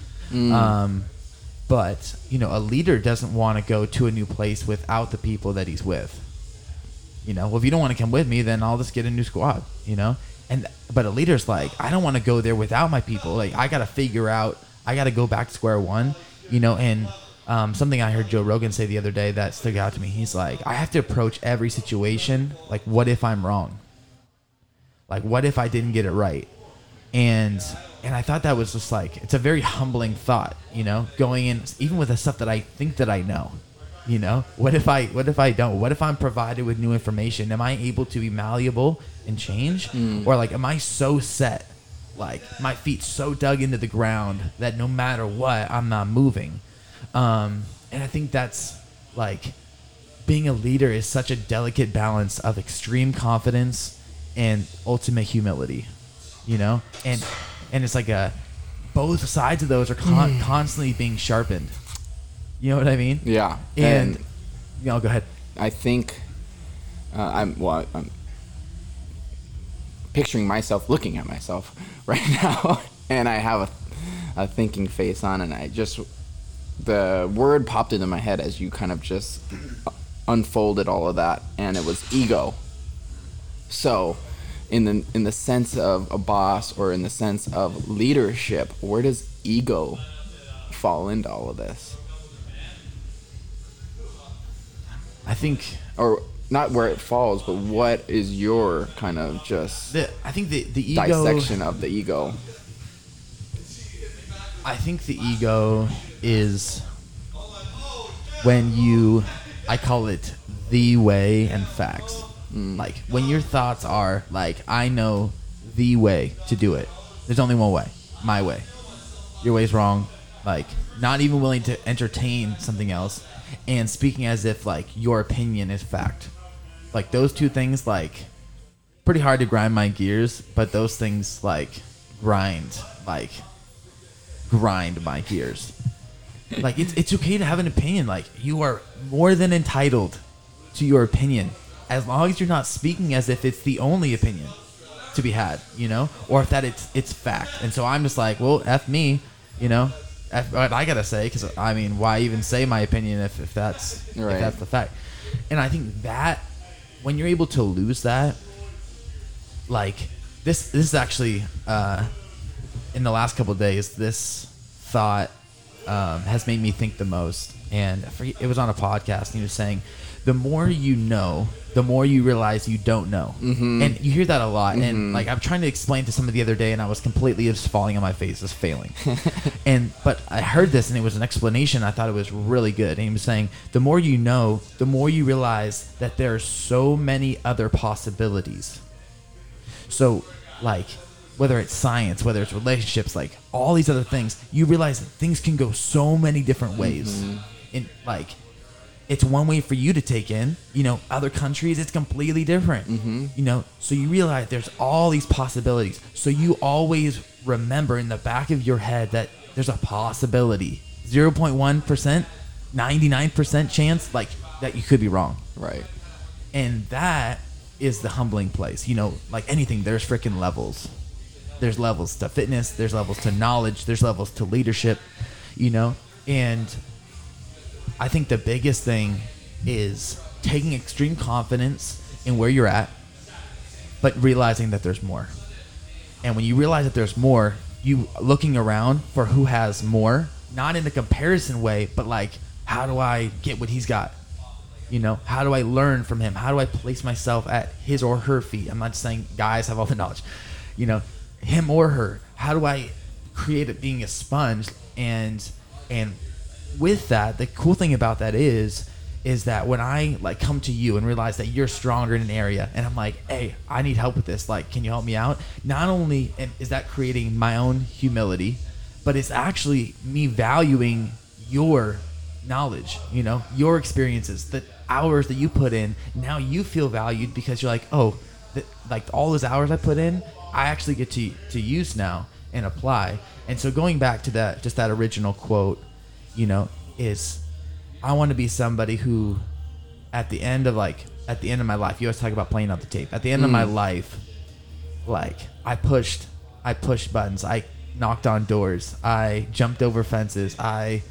But you know, a leader doesn't want to go to a new place without the people that he's with. You know, well, if you don't want to come with me, then I'll just get a new squad, you know. But a leader's like, I don't want to go there without my people. Like, I got to go back to square one, you know. And something I heard Joe Rogan say the other day that stuck out to me. He's like, I have to approach every situation like, what if I'm wrong? Like, what if I didn't get it right? And I thought that was just like, it's a very humbling thought, you know, going in, even with the stuff that I think that I know, you know, what if I don't? What if I'm provided with new information? Am I able to be malleable and change? Or like, am I so set, like my feet so dug into the ground that no matter what, I'm not moving? And I think that's like, being a leader is such a delicate balance of extreme confidence and ultimate humility, you know. And it's like both sides of those are constantly being sharpened. You know what I mean? Yeah. And you know, go ahead. I think I'm picturing myself looking at myself right now, and I have a thinking face on, and the word popped into my head as you kind of just unfolded all of that, and it was ego. So in the sense of a boss or in the sense of leadership, where does ego fall into all of this? I think, Or not where it falls, but what is your kind of just I think the ego dissection of the ego? I think the ego is when you, I call it the way and facts. Like when your thoughts are like, I know the way to do it. There's only one way, my way. Your way's wrong. Like not even willing to entertain something else, and speaking as if like your opinion is fact. Like those two things, like pretty hard to grind my gears, but those things like grind my gears. Like it's okay to have an opinion. Like you are more than entitled to your opinion, as long as you're not speaking as if it's the only opinion to be had, you know, or if that it's fact. And so I'm just like, well, F me, you know, F what I gotta say, because I mean, why even say my opinion if that's Right. if that's the fact? And I think that when you're able to lose that, like this is actually in the last couple of days, this thought has made me think the most. And I forget, it was on a podcast, and he was saying, the more you know, the more you realize you don't know. And you hear that a lot. And like I'm trying to explain to somebody the other day, and I was completely just falling on my face, just failing. But I heard this, and it was an explanation. I thought it was really good. And he was saying, the more you know, the more you realize that there are so many other possibilities. So like whether it's science, whether it's relationships, like all these other things, you realize that things can go so many different ways. And like it's one way for you to take in, you know, other countries, it's completely different, you know, so you realize there's all these possibilities. So you always remember in the back of your head that there's a possibility, 0.1%, 99% chance, like that you could be wrong. Right. And that is the humbling place, you know, like anything, there's freaking levels. There's levels to fitness, there's levels to knowledge, there's levels to leadership, you know, and I think the biggest thing is taking extreme confidence in where you're at, but realizing that there's more. And when you realize that there's more, you looking around for who has more, not in a comparison way, but like, how do I get what he's got? You know, how do I learn from him? How do I place myself at his or her feet? I'm not saying guys have all the knowledge, you know, him or her. How do I create it being a sponge? And with that, the cool thing about that is that when I like come to you and realize that you're stronger in an area, and I'm like, hey, I need help with this, like, can you help me out? Not only is that creating my own humility, but it's actually me valuing your knowledge, you know, your experiences, the hours that you put in. Now you feel valued because you're like, oh, like all those hours I put in, I actually get to use now and apply. And so going back to that, just that original quote, you know, is I want to be somebody who at the end of my life, you always talk about playing out the tape. At the end of my life, like I pushed buttons. I knocked on doors. I jumped over fences. I'm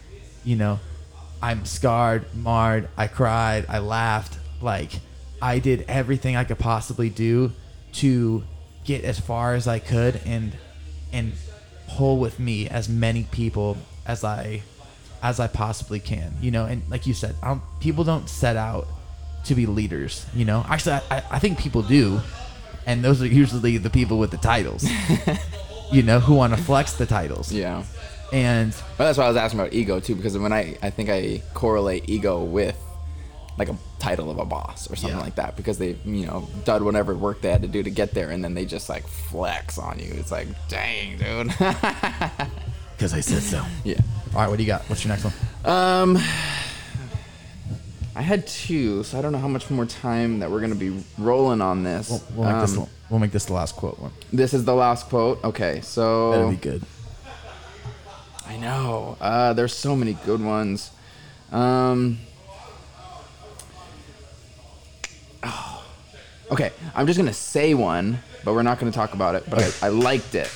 scarred, marred. I cried. I laughed. Like I did everything I could possibly do to get as far as I could and pull with me as many people as I possibly can, you know. And like you said, people don't set out to be leaders, you know. Actually, I think people do, and those are usually the people with the titles, you know, who want to flex the titles. Yeah. But that's why I was asking about ego too, because when I think I correlate ego with like a title of a boss or something like that, because they, you know, done whatever work they had to do to get there, and then they just like flex on you. It's like, dang, dude. Because I said so. Yeah. All right, what do you got? What's your next one? I had two, so I don't know how much more time that we're gonna be rolling on this. We'll make this the last quote one. This is the last quote. Okay, so That'll be good. I know. There's so many good ones. Okay, I'm just gonna say one, but we're not gonna talk about it. But I liked it.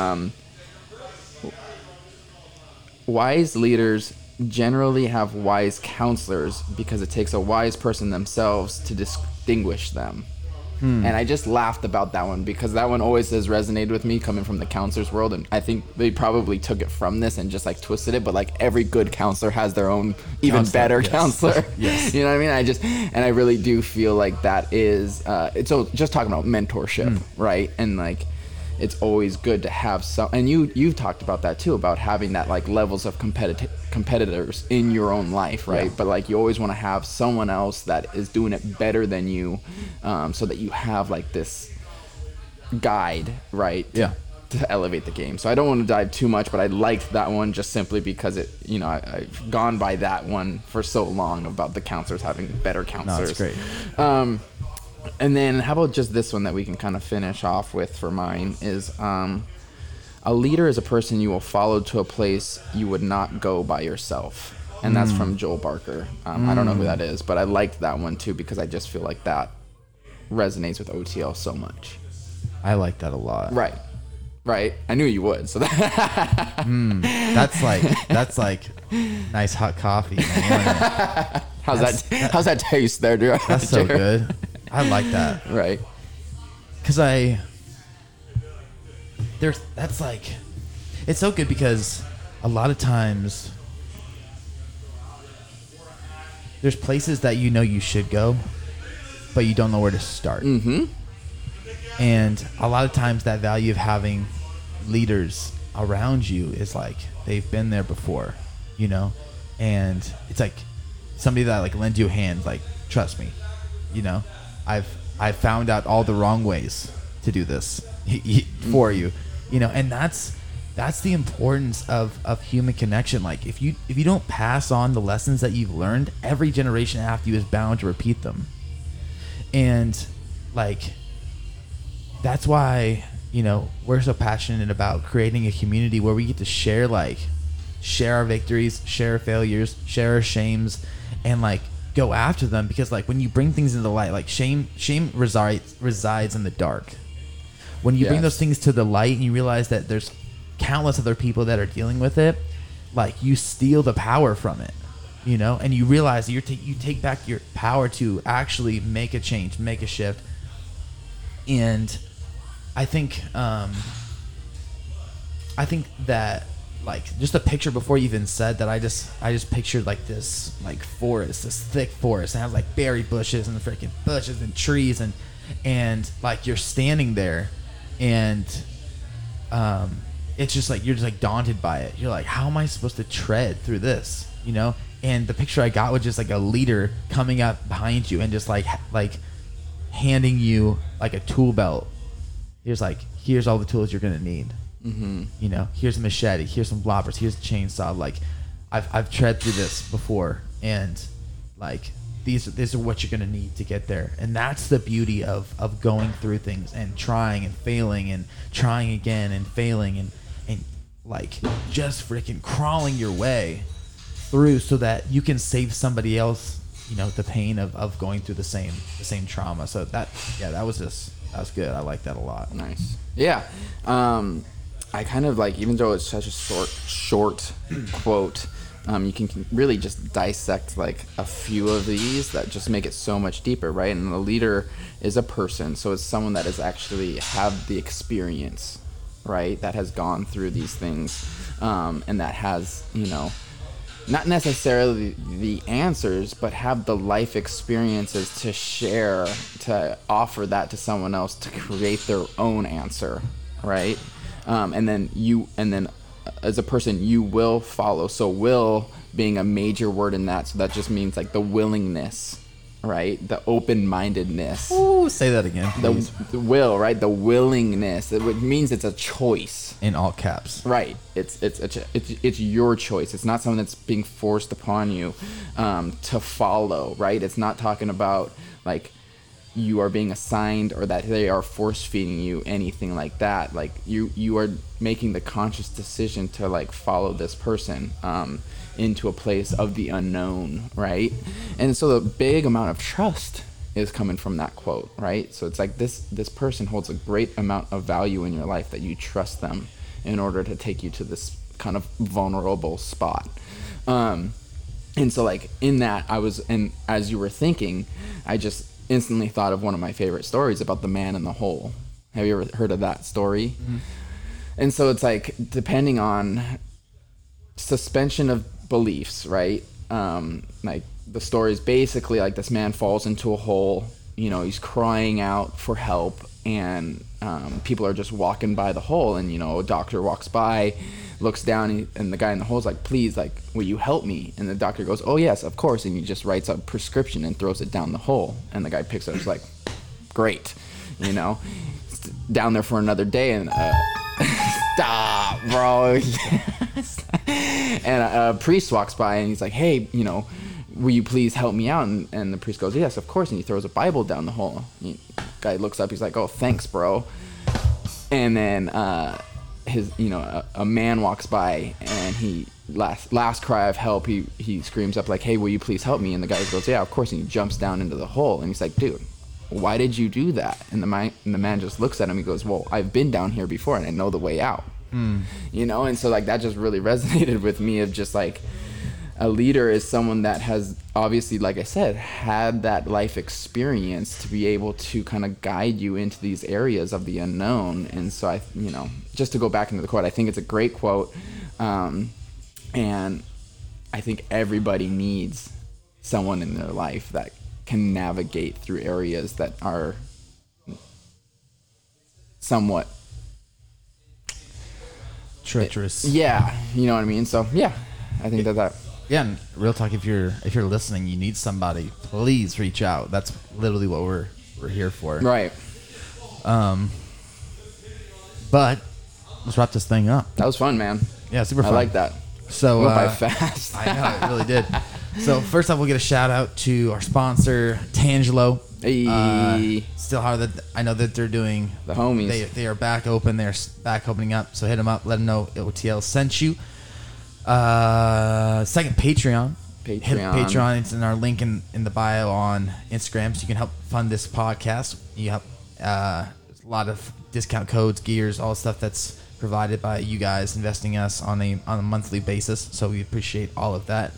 Wise leaders generally have wise counselors because it takes a wise person themselves to distinguish them. And I just laughed about that one because that one always has resonated with me coming from the counselor's world. And I think they probably took it from this and just like twisted it. But like every good counselor has their own even better counselor. Yes. You know what I mean? I really do feel like that is, so just talking about mentorship, right? And like, it's always good to have some, and you've talked about that too, about having that like levels of competitors in your own life, right? Yeah. But like you always want to have someone else that is doing it better than you, so that you have like this guide, right? Yeah. To elevate the game. So I don't want to dive too much, but I liked that one just simply because it, you know, I've gone by that one for so long about the counselors having better counselors. No, it's great. And then how about just this one that we can kind of finish off with for mine is a leader is a person you will follow to a place you would not go by yourself. And that's from Joel Barker. I don't know who that is, but I liked that one too because I just feel like that resonates with OTL so much. I like that a lot. Right. I knew you would. So That's like nice hot coffee. Man. How's that taste there, Drew? That's so good. I like that. Right. Cause that's like, it's so good because a lot of times there's places that you know you should go, but you don't know where to start. Mm-hmm. And a lot of times that value of having leaders around you is like, they've been there before, you know? And it's like somebody that like lends you a hand, like, trust me, you know? I've found out all the wrong ways to do this for you, you know, and that's the importance of human connection. Like if you don't pass on the lessons that you've learned, every generation after you is bound to repeat them. And like, that's why, you know, we're so passionate about creating a community where we get to share our victories, share our failures, share our shames, and like go after them. Because like when you bring things into the light, like shame resides in the dark. When you bring those things to the light and you realize that there's countless other people that are dealing with it, like you steal the power from it, you know, and you realize that you take back your power to actually make a change, make a shift. And I think that like just a picture before you even said that, I just pictured like this like forest, this thick forest, and it has like berry bushes and freaking bushes and trees and like you're standing there and it's just like you're just like daunted by it. You're like, how am I supposed to tread through this, you know? And the picture I got was just like a leader coming up behind you and just like handing you like a tool belt. Here's all the tools you're gonna need. Mm-hmm. You know, here's a machete, here's some bloppers, here's a chainsaw. Like, I've tread through this before, and like these are what you're gonna need to get there. And that's the beauty of going through things and trying and failing and trying again and failing and like just freaking crawling your way through so that you can save somebody else, you know, the pain of going through the same trauma. So that was good. I like that a lot. Nice. Yeah. I kind of like, even though it's such a short quote, you can really just dissect like a few of these that just make it so much deeper, right? And the leader is a person, so it's someone that has actually have the experience, right? That has gone through these things, and that has, you know, not necessarily the answers, but have the life experiences to share, to offer that to someone else to create their own answer, right? And then as a person, you will follow. So will being a major word in that. So that just means like the willingness, right? The open-mindedness. Ooh, say that again, please. The will, right? The willingness. It means it's a choice. In all caps. Right. It's your choice. It's not something that's being forced upon you to follow, right? It's not talking about like you are being assigned or that they are force feeding you anything like that. Like you are making the conscious decision to like follow this person into a place of the unknown, right? And so the big amount of trust is coming from that quote, right? So it's like this person holds a great amount of value in your life that you trust them in order to take you to this kind of vulnerable spot. And so like in that and as you were thinking, I just instantly thought of one of my favorite stories about the man in the hole. Have you ever heard of that story? Mm-hmm. And so it's like, depending on suspension of beliefs, right? Like the story is basically like this man falls into a hole, you know, he's crying out for help, and people are just walking by the hole, and, you know, a doctor walks by, looks down, and the guy in the hole is like, please, like, will you help me? And the doctor goes, oh yes, of course. And he just writes a prescription and throws it down the hole. And the guy picks it up, is like, great, you know, it's down there for another day, and stop, bro. Yes. And a priest walks by, and he's like, hey, you know, will you please help me out? And the priest goes, yes, of course. And he throws a Bible down the hole. The guy looks up, he's like, oh, thanks, bro. And then a man walks by, and he last cry of help, he screams up like, hey, will you please help me? And the guy goes, yeah, of course. And he jumps down into the hole, and he's like, dude, why did you do that? And the man just looks at him, he goes, well, I've been down here before, and I know the way out. You know, and so like that just really resonated with me, of just like, a leader is someone that has obviously, like I said, had that life experience to be able to kind of guide you into these areas of the unknown. And so I, you know, just to go back into the quote, I think it's a great quote. And I think everybody needs someone in their life that can navigate through areas that are somewhat treacherous. Yeah. You know what I mean? So yeah, I think that. Yeah, and real talk, if you're listening, you need somebody, please reach out. That's literally what we're here for. Right. But let's wrap this thing up. That was fun, man. Yeah, super fun. I like that. So went by fast. I know, it really did. So first off, we'll get a shout out to our sponsor, Tangelo. Hey. Still hard that I know that they're doing the homies. They are back open. They're back opening up. So hit them up. Let them know OTL sent you. Second, Patreon. Hit Patreon. It's in our link in the bio on Instagram, so you can help fund this podcast. You have a lot of discount codes, gears, all the stuff that's provided by you guys investing us on a monthly basis. So we appreciate all of that.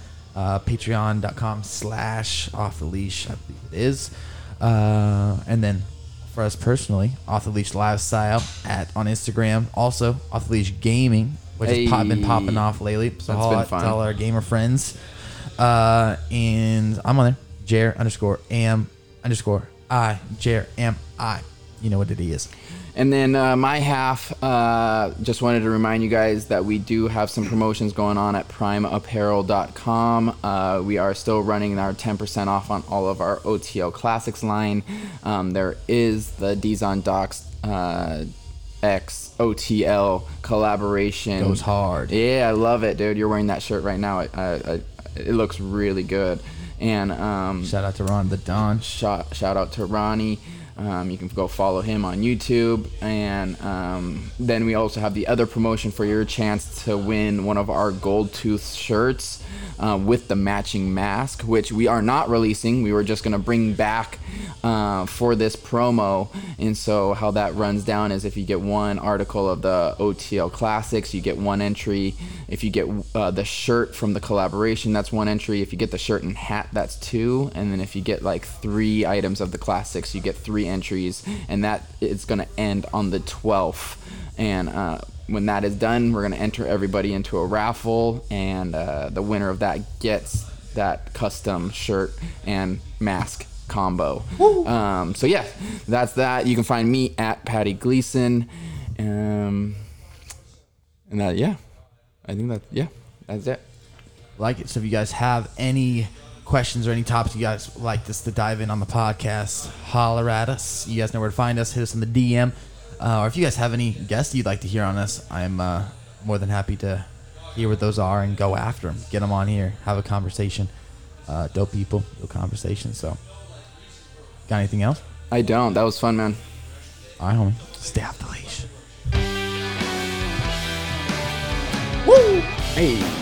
Patreon.com/offtheleash, I believe it is. And then for us personally, Off the Leash Lifestyle on Instagram. Also, Off the Leash Gaming, which has been popping off lately. So to all our gamer friends. And I'm on there, Jer_am_I, Jer_am_I. You know what it is. And then my half, just wanted to remind you guys that we do have some promotions going on at primeapparel.com. We are still running our 10% off on all of our OTL Classics line. There is the D's on Docs X OTL collaboration. Goes hard. Yeah, I love it, dude. You're wearing that shirt right now. It looks really good. And shout out to Ron the Don. Shout out to Ronnie. You can go follow him on YouTube. And then we also have the other promotion for your chance to win one of our Gold Tooth shirts with the matching mask, which we are not releasing. We were just going to bring back for this promo. And so how that runs down is if you get one article of the OTL Classics, you get one entry. If you get the shirt from the collaboration, that's one entry. If you get the shirt and hat, that's two. And then if you get like 3 items of the Classics, you get 3 entries. And that is going to end on the 12th. And when that is done, we're going to enter everybody into a raffle. And the winner of that gets that custom shirt and mask combo. So yeah, that's that. You can find me at Patty Gleason. And that, yeah. I think that's it. Like it. So if you guys have any questions or any topics you guys would like us to dive in on the podcast, holler at us. You guys know where to find us. Hit us in the DM. Or if you guys have any guests you'd like to hear on us, I'm more than happy to hear what those are and go after them. Get them on here. Have a conversation. Dope people. Dope conversation. So, got anything else? I don't. That was fun, man. All right, homie. Stay off the leash. Woo! Hey.